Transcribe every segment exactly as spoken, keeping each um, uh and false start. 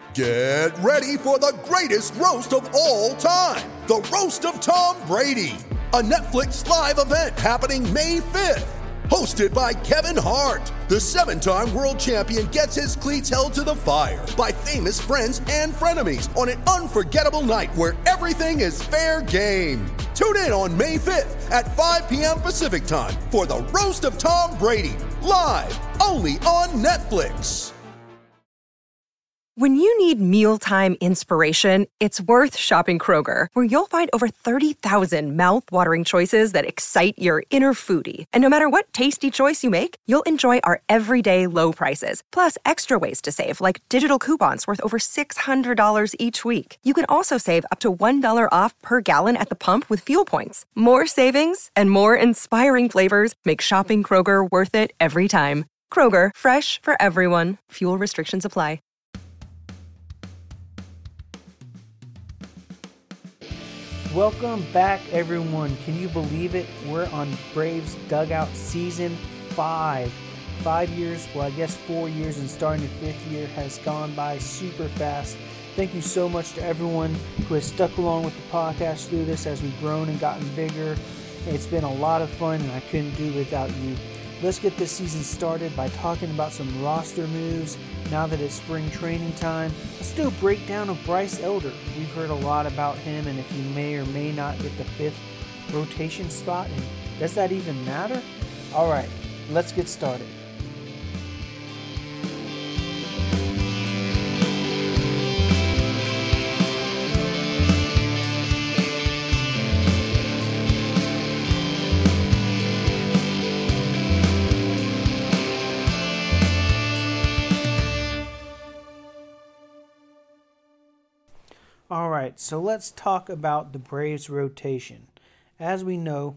Get ready for the greatest roast of all time, the Roast of Tom Brady, a Netflix live event happening May fifth. Hosted by Kevin Hart, the seven-time world champion gets his cleats held to the fire by famous friends and frenemies on an unforgettable night where everything is fair game. Tune in on May fifth at five p.m. Pacific time for the Roast of Tom Brady, live only on Netflix. When you need mealtime inspiration, it's worth shopping Kroger, where you'll find over thirty thousand mouth-watering choices that excite your inner foodie. And no matter what tasty choice you make, you'll enjoy our everyday low prices, plus extra ways to save, like digital coupons worth over six hundred dollars each week. You can also save up to one dollar off per gallon at the pump with fuel points. More savings and more inspiring flavors make shopping Kroger worth it every time. Kroger, fresh for everyone. Fuel restrictions apply. Welcome back, everyone. Can you believe it? We're on Braves Dugout Season five. Five years, well, I guess four years, and starting the fifth year has gone by super fast. Thank you so much to everyone who has stuck along with the podcast through this as we've grown and gotten bigger. It's been a lot of fun, and I couldn't do it without you. Let's get this season started by talking about some roster moves. Now that it's spring training time, let's do a breakdown of Bryce Elder. We've heard a lot about him and if he may or may not get the fifth rotation spot. And does that even matter? All right, let's get started. All right, so let's talk about the Braves rotation. As we know,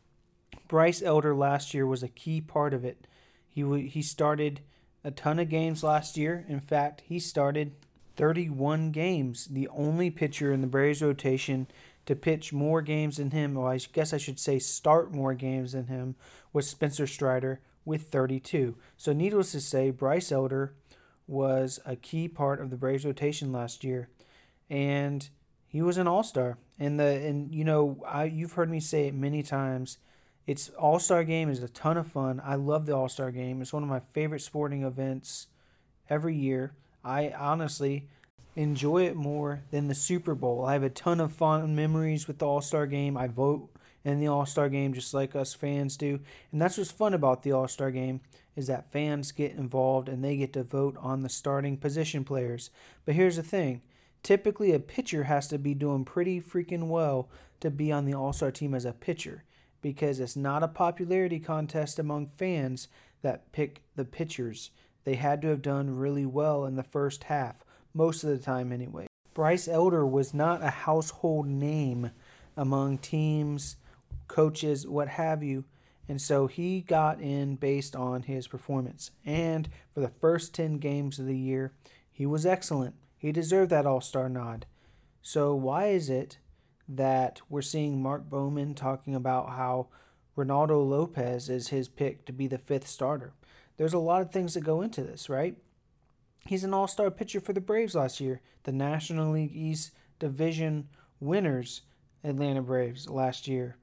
Bryce Elder last year was a key part of it. He w- he started a ton of games last year. In fact, he started thirty-one games. The only pitcher in the Braves rotation to pitch more games than him, well, I guess I should say start more games than him, was Spencer Strider with thirty-two. So needless to say, Bryce Elder was a key part of the Braves rotation last year. And he was an all-star. And the and you know, I you've heard me say it many times. It's All-Star Game is a ton of fun. I love the All-Star Game. It's one of my favorite sporting events every year. I honestly enjoy it more than the Super Bowl. I have a ton of fun memories with the All-Star Game. I vote in the All-Star Game just like us fans do. And that's what's fun about the All-Star Game is that fans get involved and they get to vote on the starting position players. But here's the thing. Typically, a pitcher has to be doing pretty freaking well to be on the All-Star team as a pitcher because it's not a popularity contest among fans that pick the pitchers. They had to have done really well in the first half, most of the time anyway. Bryce Elder was not a household name among teams, coaches, what have you, and so he got in based on his performance. And for the first ten games of the year, he was excellent. He deserved that all-star nod. So why is it that we're seeing Mark Bowman talking about how Ronaldo Lopez is his pick to be the fifth starter? There's a lot of things that go into this, right? He's an all-star pitcher for the Braves last year. The National League East Division winners, Atlanta Braves, last year.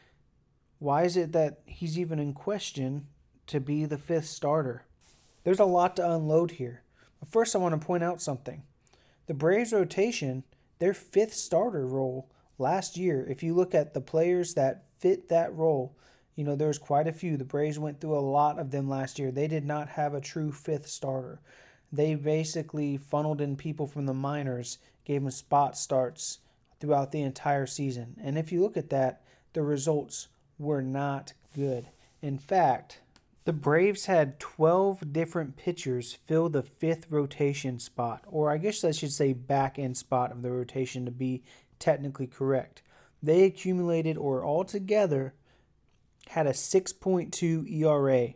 Why is it that he's even in question to be the fifth starter? There's a lot to unload here. But first I want to point out something. The Braves rotation, their fifth starter role last year, if you look at the players that fit that role, you know, there's quite a few. The Braves went through a lot of them last year. They did not have a true fifth starter. They basically funneled in people from the minors, gave them spot starts throughout the entire season. And if you look at that, the results were not good. In fact, the Braves had twelve different pitchers fill the fifth rotation spot, or I guess I should say back end spot of the rotation to be technically correct. They accumulated, or altogether, had a six point two E R A.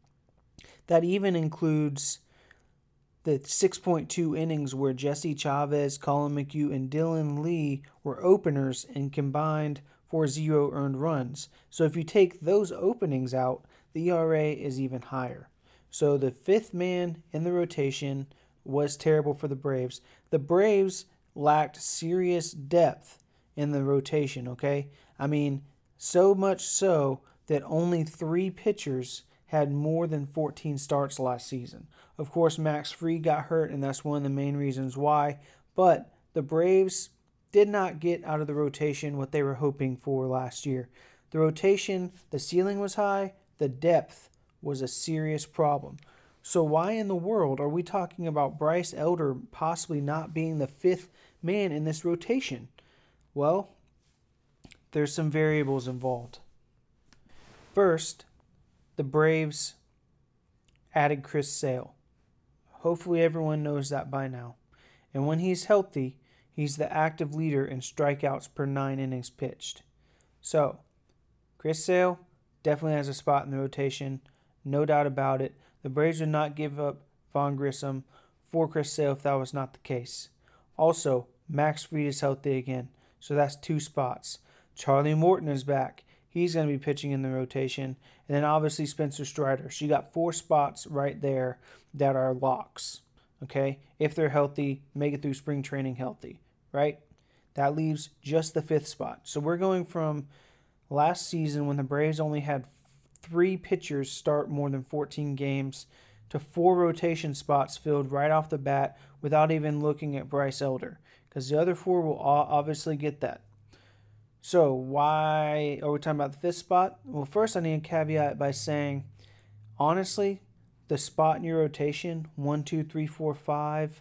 That even includes the six point two innings where Jesse Chavez, Colin McHugh, and Dylan Lee were openers and combined for zero earned runs. So if you take those openings out, the E R A is even higher. So the fifth man in the rotation was terrible for the Braves. The Braves lacked serious depth in the rotation, okay? I mean, so much so that only three pitchers had more than fourteen starts last season. Of course, Max Fried got hurt, and that's one of the main reasons why. But the Braves did not get out of the rotation what they were hoping for last year. The rotation, the ceiling was high, the depth was a serious problem. So why in the world are we talking about Bryce Elder possibly not being the fifth man in this rotation? Well, there's some variables involved. First, the Braves added Chris Sale. Hopefully everyone knows that by now. And when he's healthy, he's the active leader in strikeouts per nine innings pitched. So, Chris Sale definitely has a spot in the rotation, no doubt about it. The Braves would not give up Vaughn Grissom for Chris Sale if that was not the case. Also, Max Fried is healthy again, so that's two spots. Charlie Morton is back. He's going to be pitching in the rotation. And then obviously Spencer Strider. So you got four spots right there that are locks. Okay? If they're healthy, make it through spring training healthy. Right? That leaves just the fifth spot. So we're going from last season when the Braves only had three pitchers start more than fourteen games to four rotation spots filled right off the bat without even looking at Bryce Elder. Because the other four will obviously get that. So why are we talking about the fifth spot? Well, first I need to caveat by saying, honestly, the spot in your rotation, one, two, three, four, five,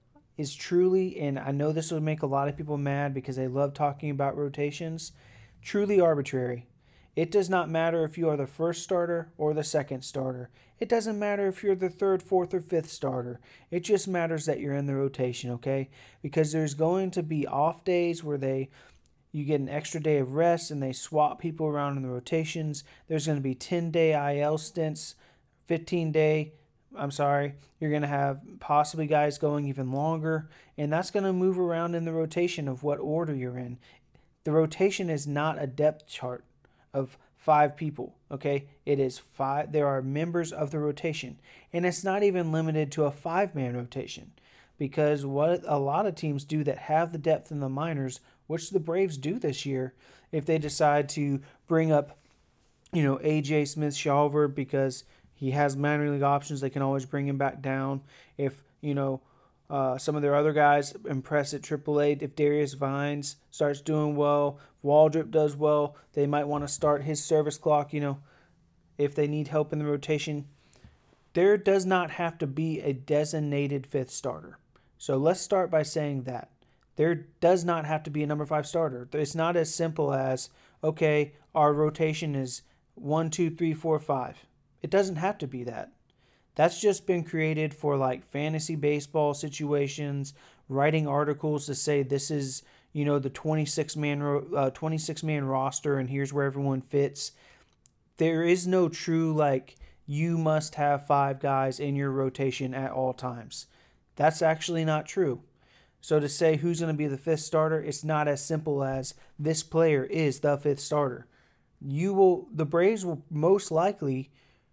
is truly, and I know this will make a lot of people mad because they love talking about rotations, truly arbitrary. It does not matter if you are the first starter or the second starter. It doesn't matter if you're the third, fourth, or fifth starter. It just matters that you're in the rotation, okay? Because there's going to be off days where they... you get an extra day of rest and they swap people around in the rotations. There's going to be ten-day I L stints, fifteen-day, I'm sorry. You're going to have possibly guys going even longer, and that's going to move around in the rotation of what order you're in. The rotation is not a depth chart of five people, okay? It is five. There are members of the rotation, and it's not even limited to a five-man rotation because what a lot of teams do that have the depth in the minors, which the Braves do this year, if they decide to bring up, you know, A J Smith-Shawver because he has minor league options, they can always bring him back down. If, you know, uh, some of their other guys impress at triple A, if Darius Vines starts doing well, Waldrop does well, they might want to start his service clock, you know, if they need help in the rotation. There does not have to be a designated fifth starter. So let's start by saying that. There does not have to be a number five starter. It's not as simple as, okay, our rotation is one, two, three, four, five. It doesn't have to be that. That's just been created for like fantasy baseball situations, writing articles to say this is, you know, the twenty-six man uh, twenty-six man roster and here's where everyone fits. There is no true like you must have five guys in your rotation at all times. That's actually not true. So to say who's going to be the fifth starter, it's not as simple as this player is the fifth starter. You will, the Braves will most likely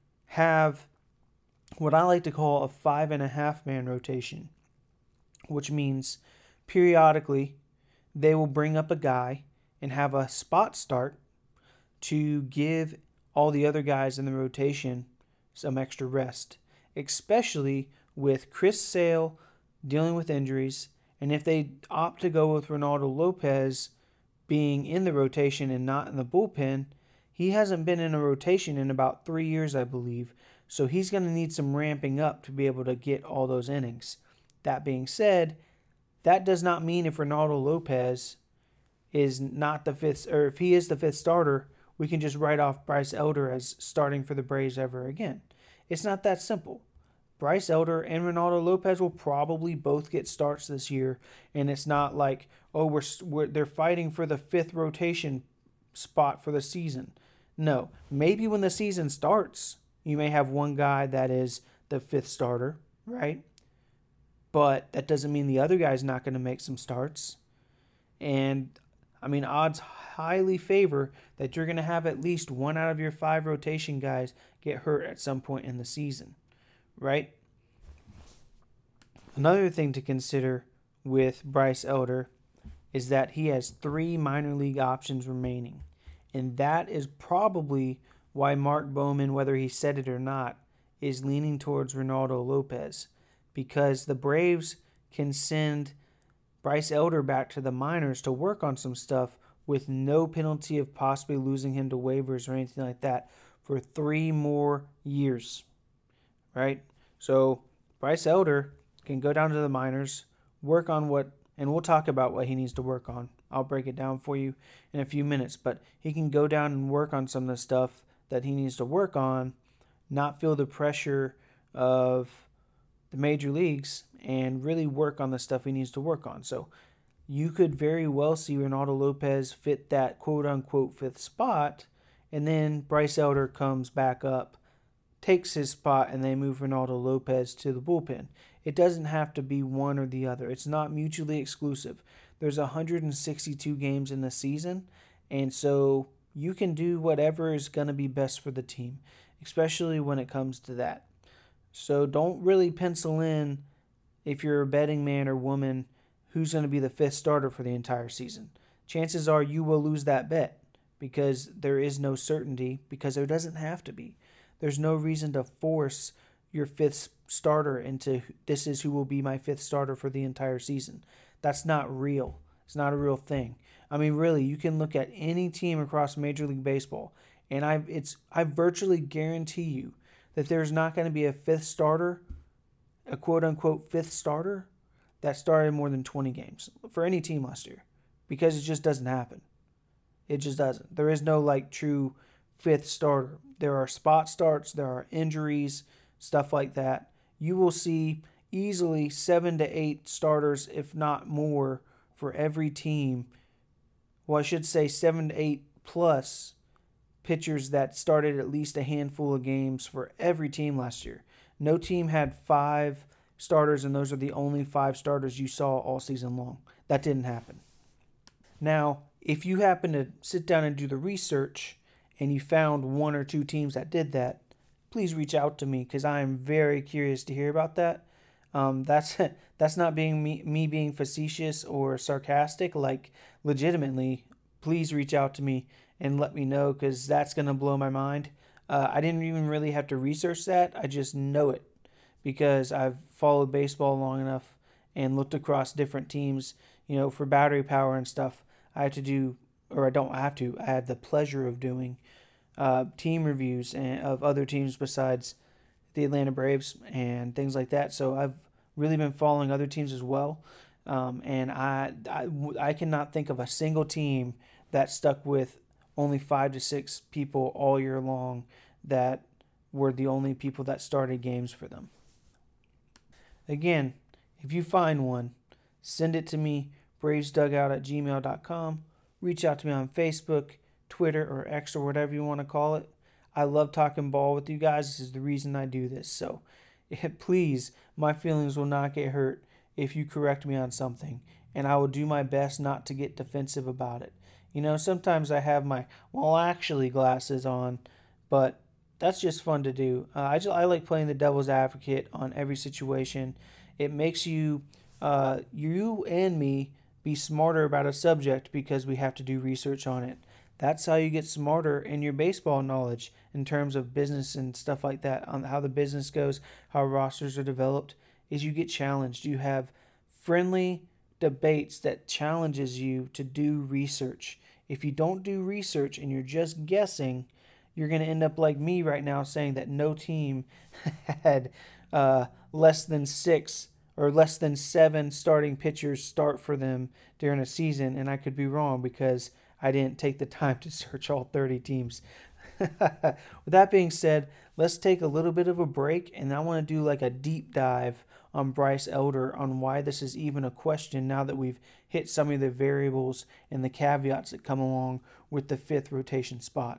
have what I like to call a five and a half man rotation, which means periodically they will bring up a guy and have a spot start to give all the other guys in the rotation some extra rest, especially with Chris Sale dealing with injuries. And if they opt to go with Ronaldo Lopez being in the rotation and not in the bullpen, he hasn't been in a rotation in about three years, I believe. So he's going to need some ramping up to be able to get all those innings. That being said, that does not mean if Ronaldo Lopez is not the fifth, or if he is the fifth starter, we can just write off Bryce Elder as starting for the Braves ever again. It's not that simple. Bryce Elder and Ronaldo Lopez will probably both get starts this year, and it's not like, oh, we're, we're they're fighting for the fifth rotation spot for the season. No, maybe when the season starts, you may have one guy that is the fifth starter, right? But that doesn't mean the other guy's not going to make some starts. And, I mean, odds highly favor that you're going to have at least one out of your five rotation guys get hurt at some point in the season, right? Another thing to consider with Bryce Elder is that he has three minor league options remaining. And that is probably why Mark Bowman, whether he said it or not, is leaning towards Reynaldo Lopez. Because the Braves can send Bryce Elder back to the minors to work on some stuff with no penalty of possibly losing him to waivers or anything like that for three more years. Right? So Bryce Elder can go down to the minors, work on what, and we'll talk about what he needs to work on. I'll break it down for you in a few minutes, but he can go down and work on some of the stuff that he needs to work on, not feel the pressure of the major leagues, and really work on the stuff he needs to work on. So you could very well see Reynaldo Lopez fit that quote-unquote fifth spot, and then Bryce Elder comes back up, takes his spot, and they move Reynaldo Lopez to the bullpen. It doesn't have to be one or the other. It's not mutually exclusive. There's one hundred sixty-two games in the season, and so you can do whatever is going to be best for the team, especially when it comes to that. So don't really pencil in, if you're a betting man or woman, who's going to be the fifth starter for the entire season. Chances are you will lose that bet because there is no certainty, because there doesn't have to be. There's no reason to force your fifth starter into this is who will be my fifth starter for the entire season. That's not real. It's not a real thing. I mean, really, you can look at any team across Major League Baseball, and I it's I virtually guarantee you that there's not going to be a fifth starter, a quote-unquote fifth starter, that started more than twenty games for any team last year, because it just doesn't happen. It just doesn't. There is no, like, true fifth starter. There are spot starts, there are injuries, stuff like that. You will see easily seven to eight starters, if not more, for every team. Well, I should say seven to eight plus pitchers that started at least a handful of games for every team last year. No team had five starters, and those are the only five starters you saw all season long. That didn't happen. Now, if you happen to sit down and do the research and you found one or two teams that did that, please reach out to me, because I am very curious to hear about that. Um, that's that's not being me, me being facetious or sarcastic. Like, legitimately, please reach out to me and let me know, because that's going to blow my mind. Uh, I didn't even really have to research that. I just know it because I've followed baseball long enough and looked across different teams. You know, for battery power and stuff, I have to do, or I don't have to, I had the pleasure of doing uh, team reviews and, of other teams besides the Atlanta Braves and things like that. So I've really been following other teams as well. Um, and I, I, I cannot think of a single team that stuck with only five to six people all year long that were the only people that started games for them. Again, if you find one, send it to me, bravesdugout at gmail dot com. Reach out to me on Facebook, Twitter, or X, or whatever you want to call it. I love talking ball with you guys. This is the reason I do this. So please, my feelings will not get hurt if you correct me on something, and I will do my best not to get defensive about it. You know, sometimes I have my, well, actually glasses on, but that's just fun to do. Uh, I, just, I like playing the devil's advocate on every situation. It makes you, uh, you and me, be smarter about a subject because we have to do research on it. That's how you get smarter in your baseball knowledge in terms of business and stuff like that, on how the business goes, how rosters are developed, is you get challenged. You have friendly debates that challenges you to do research. If you don't do research and you're just guessing, you're going to end up like me right now saying that no team had uh, less than six or less than seven starting pitchers start for them during a season, and I could be wrong because I didn't take the time to search all thirty teams. With that being said, let's take a little bit of a break, and I want to do like a deep dive on Bryce Elder, on why this is even a question now that we've hit some of the variables and the caveats that come along with the fifth rotation spot.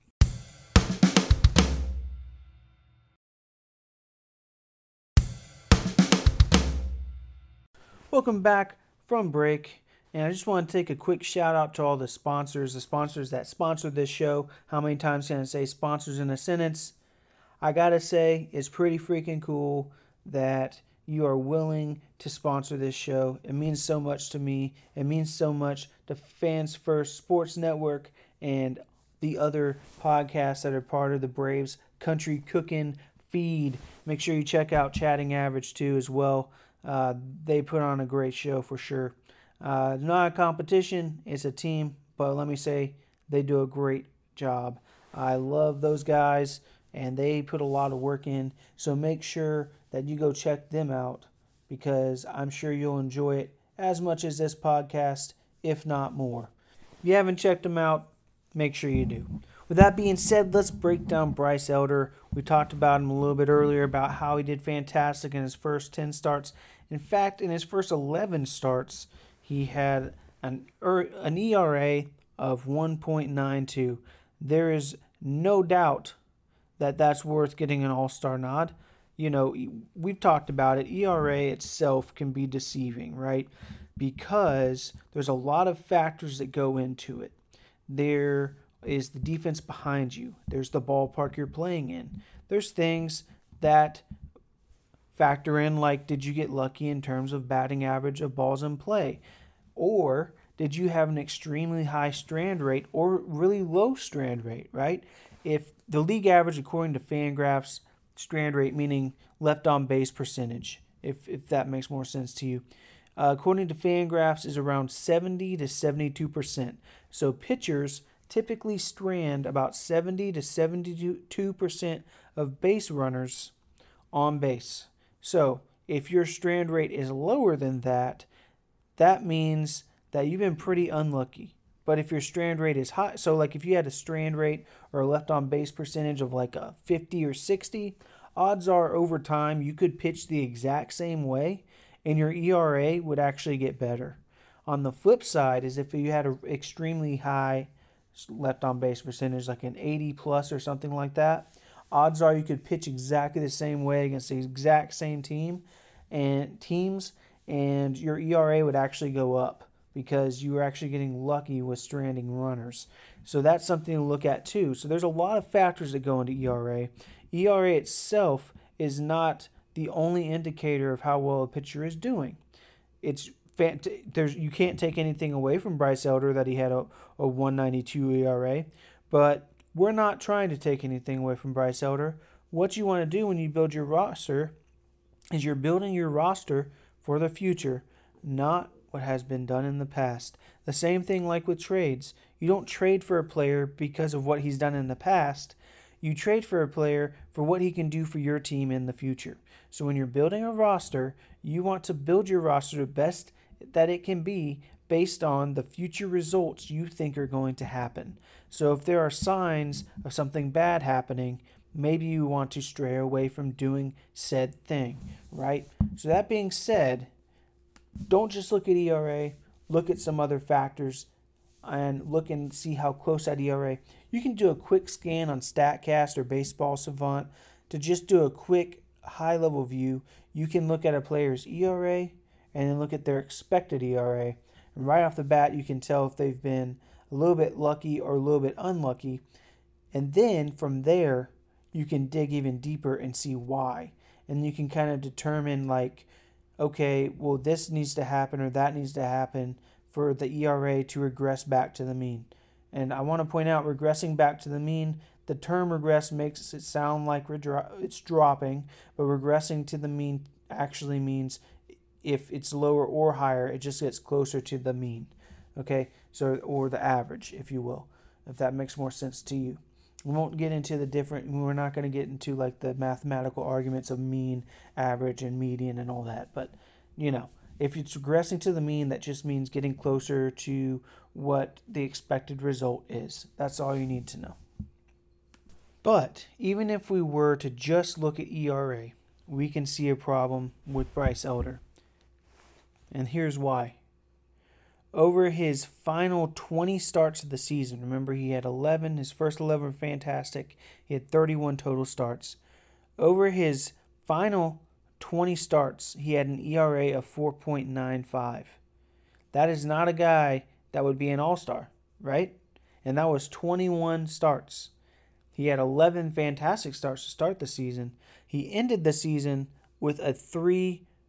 Welcome back from break, and I just want to take a quick shout out to all the sponsors, the sponsors that sponsor this show. How many times can I say sponsors in a sentence? I gotta say, it's pretty freaking cool that you are willing to sponsor this show. It means so much to me. It means so much to Fans First Sports Network and the other podcasts that are part of the Braves Country Cooking feed. Make sure you check out Chatting Average too as well. Uh, they put on a great show for sure. Uh, not a competition, it's a team, but let me say they do a great job. I love those guys, and they put a lot of work in, so make sure that you go check them out, because I'm sure you'll enjoy it as much as this podcast, if not more. If you haven't checked them out, make sure you do. With that being said, let's break down Bryce Elder. We talked about him a little bit earlier about how he did fantastic in his first ten starts. In fact, in his first eleven starts, he had an, an E R A of one point nine two. There is no doubt that that's worth getting an all-star nod. You know, we've talked about it. E R A itself can be deceiving, right? Because there's a lot of factors that go into it. There is the defense behind you. There's the ballpark you're playing in. There's things that factor in, like, did you get lucky in terms of batting average of balls in play? Or did you have an extremely high strand rate or really low strand rate, right? If the league average, according to Fangraphs, strand rate, meaning left on base percentage, if, if that makes more sense to you, uh, according to Fangraphs, is around seventy to seventy-two percent. So pitchers typically strand about seventy to seventy-two percent of base runners on base. So if your strand rate is lower than that, that means that you've been pretty unlucky. But if your strand rate is high, so like if you had a strand rate or a left on base percentage of like a fifty or sixty, odds are over time you could pitch the exact same way and your E R A would actually get better. On the flip side is if you had an extremely high left on base percentage, like an eighty plus or something like that, odds are you could pitch exactly the same way against the exact same team and teams, and your E R A would actually go up because you were actually getting lucky with stranding runners. So that's something to look at too. So there's a lot of factors that go into E R A. E R A itself is not the only indicator of how well a pitcher is doing. It's there's you can't take anything away from Bryce Elder that he had a, a one ninety-two E R A, but we're not trying to take anything away from Bryce Elder. What you want to do when you build your roster is you're building your roster for the future, not what has been done in the past. The same thing like with trades. You don't trade for a player because of what he's done in the past. You trade for a player for what he can do for your team in the future. So when you're building a roster, you want to build your roster the best that it can be based on the future results you think are going to happen. So if there are signs of something bad happening, maybe you want to stray away from doing said thing, right? So that being said, don't just look at E R A, look at some other factors and look and see how close that E R A. You can do a quick scan on StatCast or Baseball Savant to just do a quick high-level view. You can look at a player's E R A and then look at their expected E R A. And right off the bat, you can tell if they've been a little bit lucky or a little bit unlucky. And then from there, you can dig even deeper and see why. And you can kind of determine, like, okay, well, this needs to happen or that needs to happen for the E R A to regress back to the mean. And I want to point out, regressing back to the mean, the term regress makes it sound like it's dropping, but regressing to the mean actually means if it's lower or higher, it just gets closer to the mean, okay? So, or the average, if you will, if that makes more sense to you. We won't get into the different, we're not going to get into like the mathematical arguments of mean, average, and median and all that. But, you know, if it's regressing to the mean, that just means getting closer to what the expected result is. That's all you need to know. But even if we were to just look at E R A, we can see a problem with Bryce Elder. And here's why. Over his final twenty starts of the season, remember he had eleven, his first eleven were fantastic. He had thirty-one total starts. Over his final twenty starts, he had an E R A of four point nine five. That is not a guy that would be an all-star, right? And that was twenty-one starts. He had eleven fantastic starts to start the season. He ended the season with a three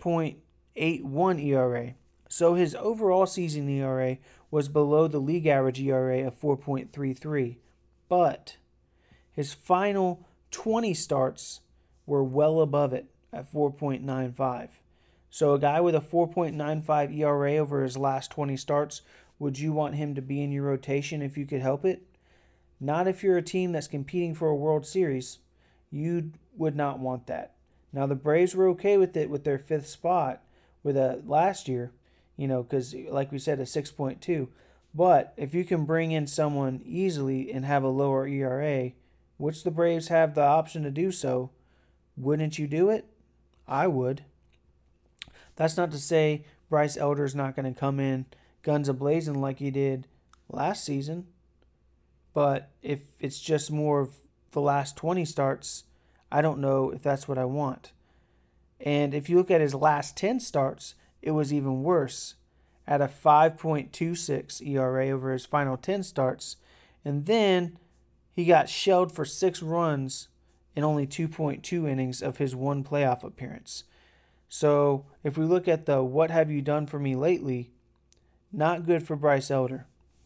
point eight one E R A. So his overall season E R A was below the league average E R A of four point three three. But his final twenty starts were well above it at four point nine five. So a guy with a four point nine five E R A over his last twenty starts, would you want him to be in your rotation if you could help it? Not if you're a team that's competing for a World Series. You would not want that. Now, the Braves were okay with it with their fifth spot with a last year, you know, because, like we said, a six point two. But if you can bring in someone easily and have a lower E R A, which the Braves have the option to do so, wouldn't you do it? I would. That's not to say Bryce Elder's not going to come in guns a-blazing like he did last season. But if it's just more of the last twenty starts, I don't know if that's what I want. And if you look at his last ten starts, it was even worse at a five point two six E R A over his final ten starts. And then he got shelled for six runs in only two point two innings of his one playoff appearance. So if we look at the what have you done for me lately, not good for Bryce Elder.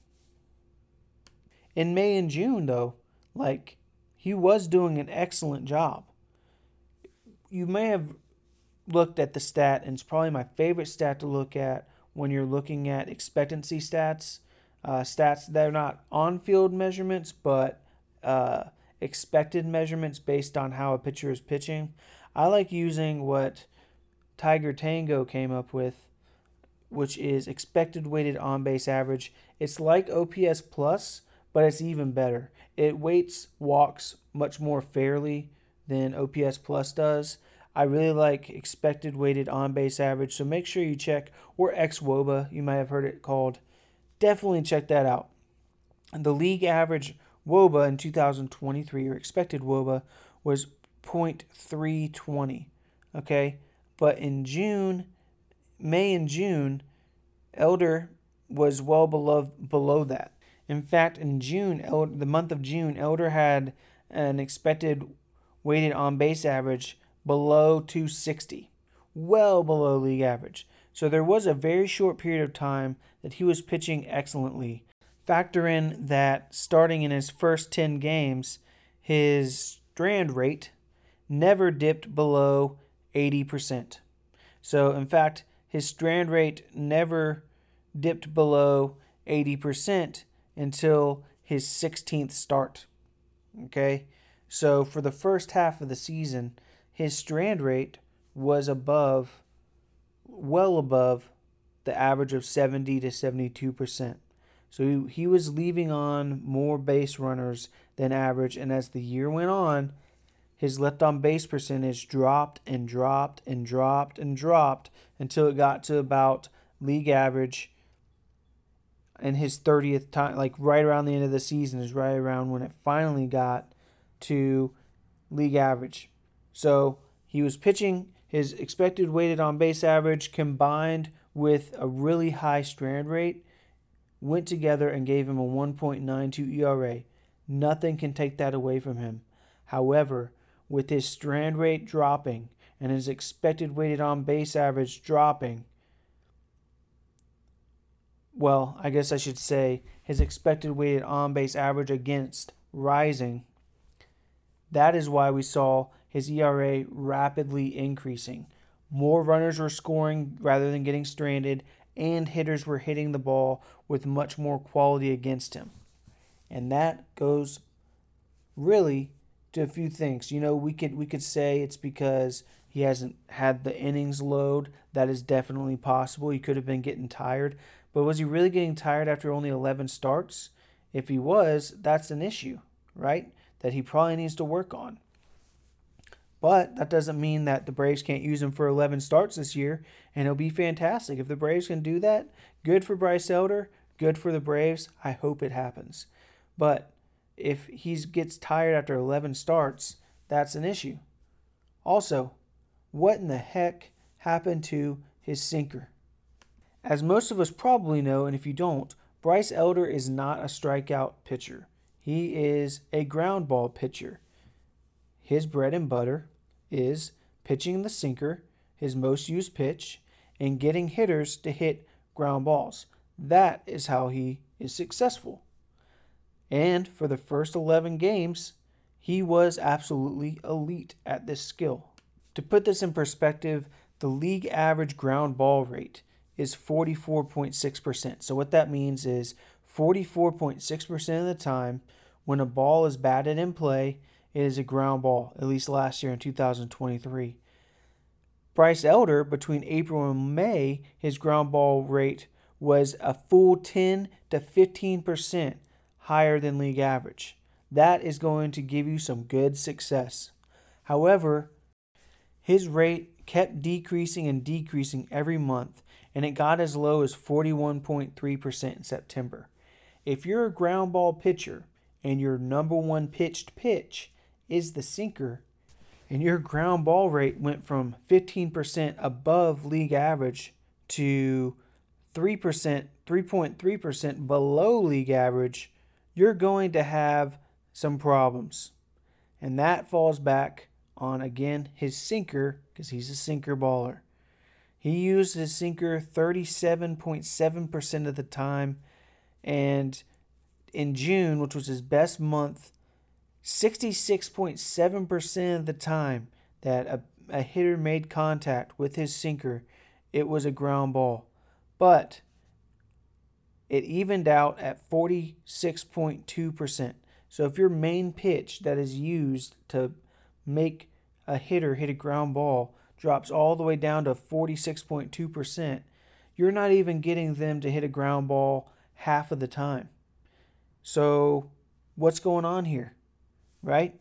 In May and June, though, like, he was doing an excellent job. You may have looked at the stat, and it's probably my favorite stat to look at when you're looking at expectancy stats. Uh, stats that are not on-field measurements, but uh, expected measurements based on how a pitcher is pitching. I like using what Tiger Tango came up with, which is expected weighted on-base average. It's like O P S plus, but it's even better. It weights walks much more fairly than O P S plus does. I really like expected weighted on-base average, so make sure you check, or X W O B A, you might have heard it called. Definitely check that out. The league average W O B A in two thousand twenty-three, or expected W O B A, was point three two zero, okay? But in June, May and June, Elder was well below, below that. In fact, in June, Elder, the month of June, Elder had an expected weighted on-base average below two sixty, well below league average. So there was a very short period of time that he was pitching excellently. Factor in that starting in his first ten games, his strand rate never dipped below eighty percent. So in fact, his strand rate never dipped below eighty percent until his sixteenth start. Okay? So for the first half of the season, his strand rate was above, well above, the average of seventy to seventy-two percent. So he, he was leaving on more base runners than average, and as the year went on, his left-on-base percentage dropped and dropped and dropped and dropped until it got to about league average. And his thirtieth time, like right around the end of the season, is right around when it finally got to league average. So he was pitching his expected weighted on-base average combined with a really high strand rate, went together and gave him a one point nine two E R A. Nothing can take that away from him. However, with his strand rate dropping and his expected weighted on-base average dropping, well, I guess I should say his expected weighted on-base average against rising, that is why we saw his E R A rapidly increasing. More runners were scoring rather than getting stranded, and hitters were hitting the ball with much more quality against him. And that goes really to a few things. You know, we could we could say it's because he hasn't had the innings load. That is definitely possible. He could have been getting tired. But was he really getting tired after only eleven starts? If he was, that's an issue, right? That he probably needs to work on. But that doesn't mean that the Braves can't use him for eleven starts this year, and it'll be fantastic. If the Braves can do that, good for Bryce Elder, good for the Braves. I hope it happens. But if he gets tired after eleven starts, that's an issue. Also, what in the heck happened to his sinker? As most of us probably know, and if you don't, Bryce Elder is not a strikeout pitcher. He is a ground ball pitcher. His bread and butter is pitching the sinker his most used pitch, and getting hitters to hit ground balls. That is how he is successful. And for the first eleven games, he was absolutely elite at this skill. To put this in perspective, the league average ground ball rate is forty-four point six percent. So what that means is forty-four point six percent of the time when a ball is batted in play, it is a ground ball, at least last year in two thousand twenty-three. Bryce Elder, between April and May, his ground ball rate was a full ten to fifteen percent higher than league average. That is going to give you some good success. However, his rate kept decreasing and decreasing every month, and it got as low as forty-one point three percent in September. If you're a ground ball pitcher and your number one pitched pitch is the sinker, and your ground ball rate went from fifteen percent above league average to three percent, three point three percent below league average, you're going to have some problems. And that falls back on, again, his sinker, because he's a sinker baller. He used his sinker thirty-seven point seven percent of the time, and in June, which was his best month, sixty-six point seven percent of the time that a, a hitter made contact with his sinker, it was a ground ball. But it evened out at forty-six point two percent. So if your main pitch that is used to make a hitter hit a ground ball drops all the way down to forty-six point two percent, you're not even getting them to hit a ground ball half of the time. So what's going on here, right?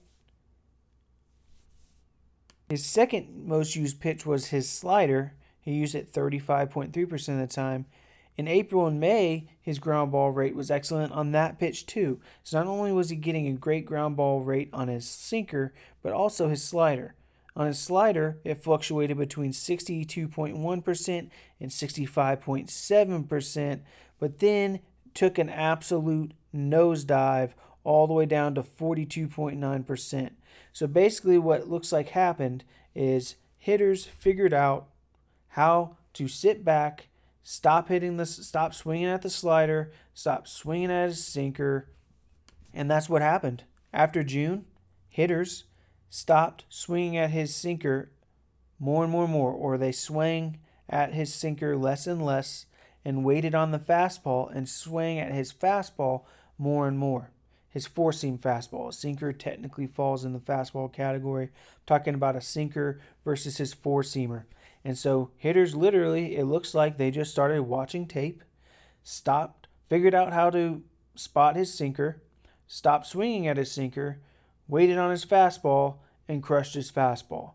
His second most used pitch was his slider. He used it thirty-five point three percent of the time. In April and May, his ground ball rate was excellent on that pitch too. So not only was he getting a great ground ball rate on his sinker, but also his slider. On his slider, it fluctuated between sixty-two point one percent and sixty-five point seven percent, but then took an absolute nosedive all the way down to forty-two point nine percent. So basically what it looks like happened is hitters figured out how to sit back, stop hitting the, stop swinging at the slider, stop swinging at his sinker, and that's what happened. After June, hitters stopped swinging at his sinker more and more and more, or they swung at his sinker less and less and waited on the fastball and swung at his fastball more and more. His four-seam fastball. A sinker technically falls in the fastball category. I'm talking about a sinker versus his four-seamer. And so hitters literally, it looks like they just started watching tape, stopped, figured out how to spot his sinker, stopped swinging at his sinker, waited on his fastball, and crushed his fastball.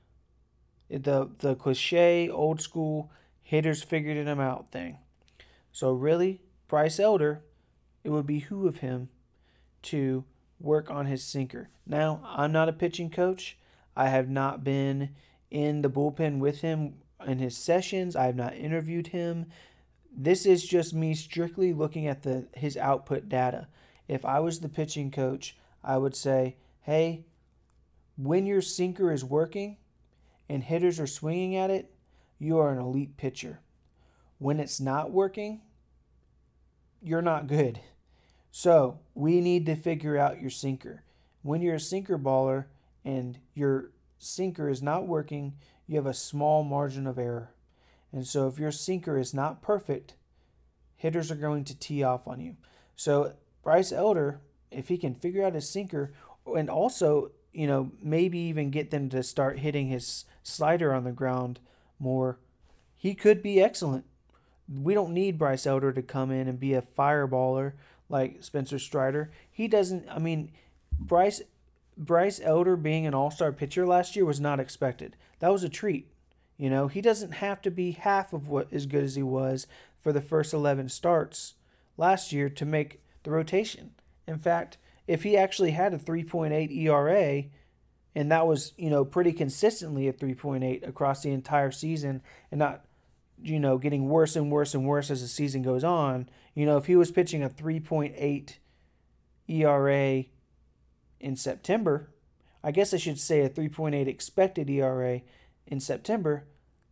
The, the cliche, old school, hitters figured him out thing. So really, Bryce Elder, it would behoove him to work on his sinker. Now, I'm not a pitching coach. I have not been in the bullpen with him in his sessions. I have not interviewed him. This is just me strictly looking at the his output data. If I was the pitching coach, I would say, hey, when your sinker is working and hitters are swinging at it, you are an elite pitcher. When it's not working, you're not good. So we need to figure out your sinker. When you're a sinker baller and your sinker is not working, you have a small margin of error. And so if your sinker is not perfect, hitters are going to tee off on you. So Bryce Elder, if he can figure out his sinker and also, you know, maybe even get them to start hitting his slider on the ground more, he could be excellent. We don't need Bryce Elder to come in and be a fireballer like Spencer Strider. He doesn't, I mean, Bryce Bryce Elder being an all-star pitcher last year was not expected. That was a treat. You know, he doesn't have to be half of what as good as he was for the first eleven starts last year to make the rotation. In fact, if he actually had a three point eight E R A, and that was, you know, pretty consistently a three point eight across the entire season and not, you know, getting worse and worse and worse as the season goes on, you know, if he was pitching a three point eight E R A in September, I guess I should say a three point eight expected E R A in September,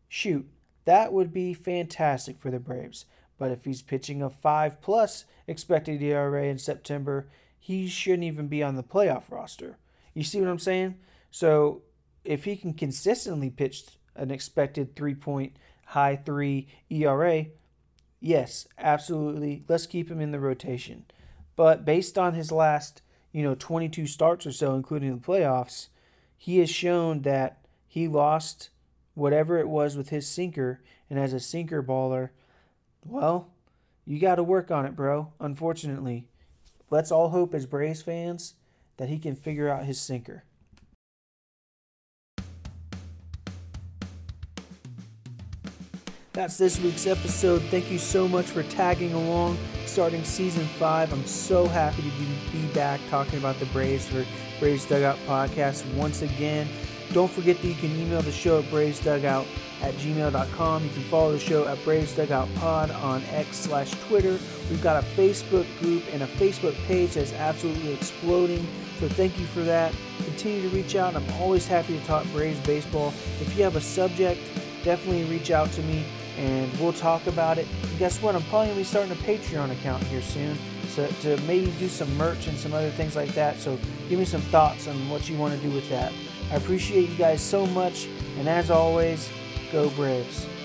shoot, that would be fantastic for the Braves. But if he's pitching a five plus expected E R A in September, he shouldn't even be on the playoff roster. You see what I'm saying? So if he can consistently pitch an expected three point high three E R A, yes, absolutely, let's keep him in the rotation. But based on his last, you know, twenty-two starts or so, including the playoffs, he has shown that he lost whatever it was with his sinker, and as a sinker baller, well, you got to work on it, bro, unfortunately. Let's all hope as Braves fans that he can figure out his sinker. That's this week's episode. Thank you so much for tagging along, starting season five. I'm so happy to be back talking about the Braves for Braves Dugout Podcast once again. Don't forget that you can email the show at bravesdugout at gmail dot com. You can follow the show at Braves Dugout Pod on X slash Twitter. We've got a Facebook group and a Facebook page that's absolutely exploding. So thank you for that. Continue to reach out. I'm always happy to talk Braves baseball. If you have a subject, definitely reach out to me and we'll talk about it. And guess what? I'm probably going to be starting a Patreon account here soon, so to maybe do some merch and some other things like that. So give me some thoughts on what you want to do with that. I appreciate you guys so much, and as always, go Braves.